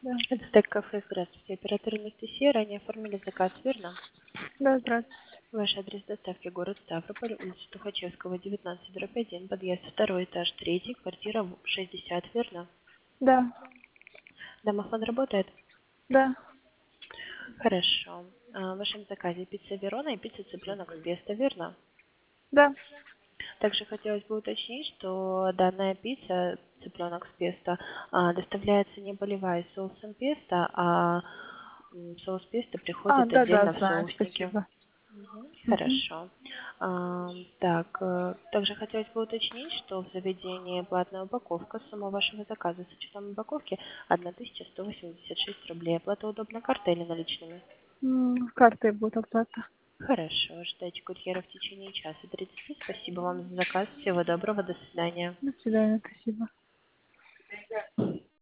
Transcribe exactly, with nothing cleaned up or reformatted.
Да. Это Стейк Кафе, здравствуйте. Оператор Анастасия, ранее оформили заказ, верно? Да, здравствуйте. Ваш адрес доставки город Ставрополь, улица Тухачевского, девятнадцать, дробь один, подъезд второй этаж, третий, квартира шестьдесят, верно? Да, Домофон работает? да, Хорошо. А, В вашем заказе пицца Верона и пицца цыпленок с песто, верно? да. Также хотелось бы уточнить, что данная пицца цыпленок с песто а, доставляется не поливаясь соусом песто, а м, соус песто А, приходит да, да, отдельно в знаю, соуснике. спасибо. Мгм. Мгм. Хорошо. А, так, э, также хотелось бы уточнить, что в заведении платная упаковка, сумма вашего заказа с учетом упаковки тысяча сто восемьдесят шесть рублей. Оплата удобной картой или наличными? М, Картой будет оплата. Хорошо, ждайте курьера в течение часа тридцати. Спасибо вам за заказ. Всего доброго, до свидания. До свидания, спасибо.